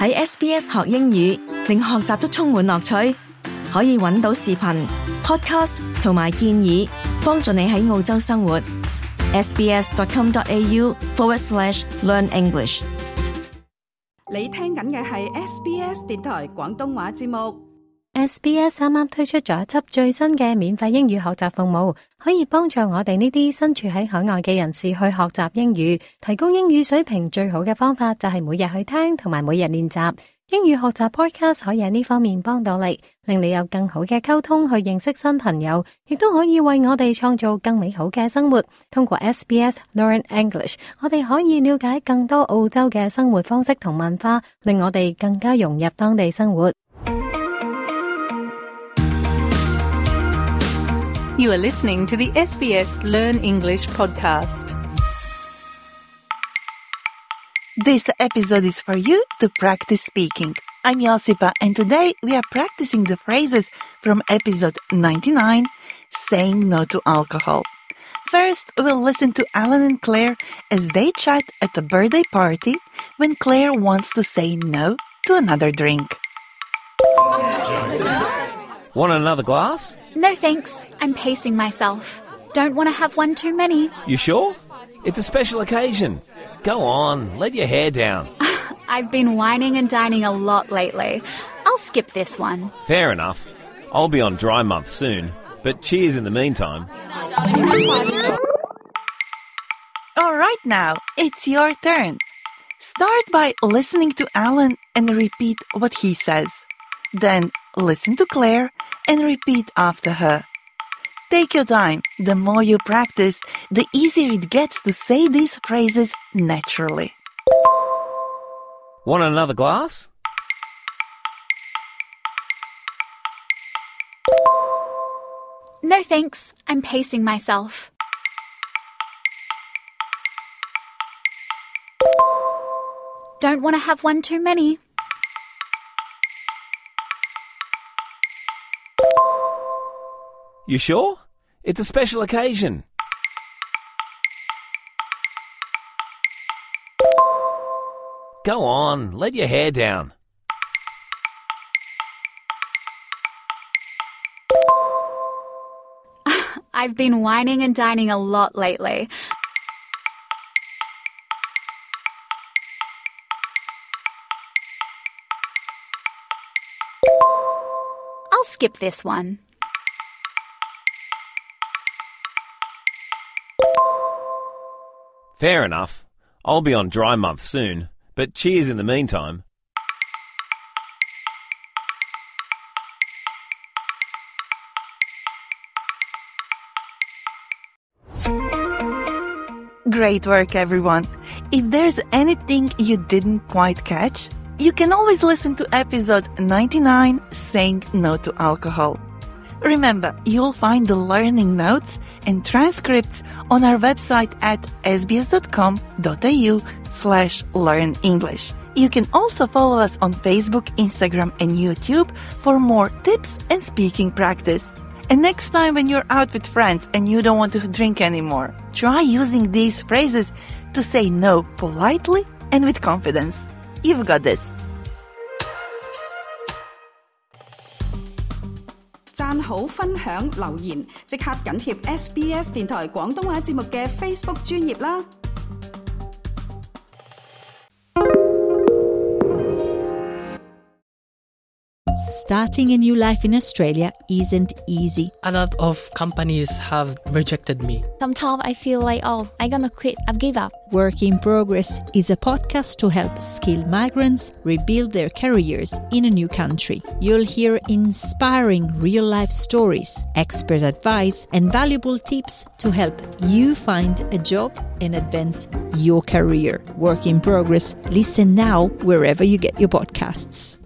喺 SBS 學英語，令學習都充滿樂趣。可以揾到視頻、podcast 同埋建議，幫助你喺澳洲生活。sbs.com.au/learn English。 你聽緊嘅係 SBS 電台廣東話節目。 SBS 啱啱推出咗一輯最新嘅免費英語學習服務，可以幫助我哋呢啲身處喺海外嘅人士去學習英語。提高英語水平最好嘅方法就係每日去聽同埋每日練習。英語學習 podcast 可以喺呢方面幫到你，令你有更好嘅溝通去認識新朋友，亦都可以為我哋創造更美好嘅生活。通過 SBS Learn English， 我哋可以了解更多澳洲嘅生活方式同文化，令我哋更加融入當地生活。 You are listening to the SBS Learn English podcast. This episode is for you to practice speaking. I'm Josipa, and today we are practicing the phrases from episode 99, Saying No to Alcohol. First, we'll listen to Alan and Claire as they chat at a birthday party when Claire wants to say no to another drink. Want another glass? No thanks, I'm pacing myself. Don't want to have one too many. You sure? It's a special occasion. Go on, let your hair down. I've been whining and dining a lot lately. I'll skip this one. Fair enough. I'll be on dry month soon, but cheers in the meantime. All right now, it's your turn. Start by listening to Alan and repeat what he says. Then listen to Claire and repeat after her. Take your time. The more you practice, the easier it gets to say these phrases naturally. Want another glass? No thanks, I'm pacing myself. Don't want to have one too many. You sure? It's a special occasion. Go on, let your hair down. I've been whining and dining a lot lately. I'll skip this one. Fair enough. I'll be on dry month soon, but cheers in the meantime. Great work, everyone. If there's anything you didn't quite catch, you can always listen to episode 99, Saying No to Alcohol. Remember, you'll find the learning notes and transcripts on our website at sbs.com.au/learn English. You can also follow us on Facebook, Instagram, and YouTube for more tips and speaking practice. And next time when you're out with friends and you don't want to drink anymore, try using these phrases to say no politely and with confidence. You've got this. 讚好、分享、留言，即刻緊貼 SBS 電台廣東話節目嘅 Facebook 專頁啦！ Starting a new life in Australia isn't easy. A lot of companies have rejected me. Sometimes I feel like, I'm gonna quit, I've given up. Work in Progress is a podcast to help skilled migrants rebuild their careers in a new country. You'll hear inspiring real-life stories, expert advice, and valuable tips to help you find a job and advance your career. Work in Progress. Listen now wherever you get your podcasts.